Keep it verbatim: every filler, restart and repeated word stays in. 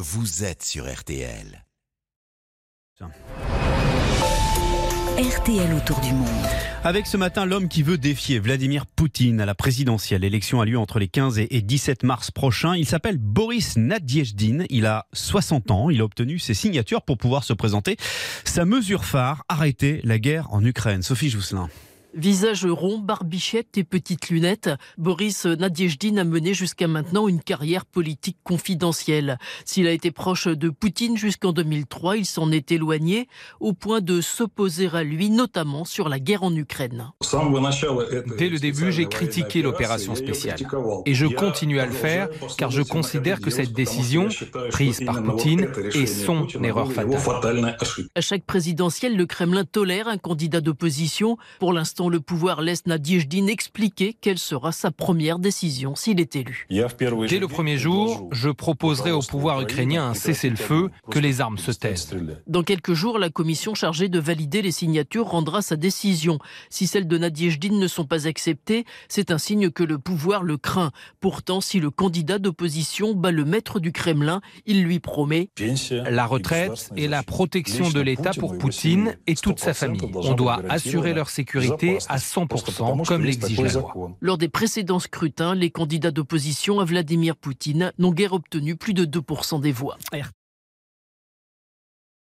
vous êtes sur R T L. R T L autour du monde. Avec ce matin, l'homme qui veut défier Vladimir Poutine à la présidentielle. L'élection a lieu entre les quinze et dix-sept mars prochains. Il s'appelle Boris Nadezhdin. Il a soixante ans. Il a obtenu ses signatures pour pouvoir se présenter. Sa mesure phare, arrêter la guerre en Ukraine. Sophie Jousselin. Visage rond, barbichette et petites lunettes, Boris Nadezhdin a mené jusqu'à maintenant une carrière politique confidentielle. S'il a été proche de Poutine jusqu'en deux mille trois, il s'en est éloigné au point de s'opposer à lui, notamment sur la guerre en Ukraine. Dès le début, j'ai critiqué l'opération spéciale. Et je continue à le faire car je considère que cette décision, prise par Poutine, est son erreur fatale. À chaque présidentielle, le Kremlin tolère un candidat d'opposition. Pour l'instant, le pouvoir laisse Nadezhdin expliquer quelle sera sa première décision s'il est élu. Dès le premier jour, je proposerai au pouvoir ukrainien un cessez-le-feu, que les armes se taisent. Dans quelques jours, la commission chargée de valider les signatures rendra sa décision. Si celles de Nadezhdin ne sont pas acceptées, c'est un signe que le pouvoir le craint. Pourtant, si le candidat d'opposition bat le maître du Kremlin, il lui promet la retraite et la protection de l'État pour Poutine et toute sa famille. On doit assurer leur sécurité à cent pour cent, comme l'exige la loi. Lors des précédents scrutins, les candidats d'opposition à Vladimir Poutine n'ont guère obtenu plus de deux pour cent des voix.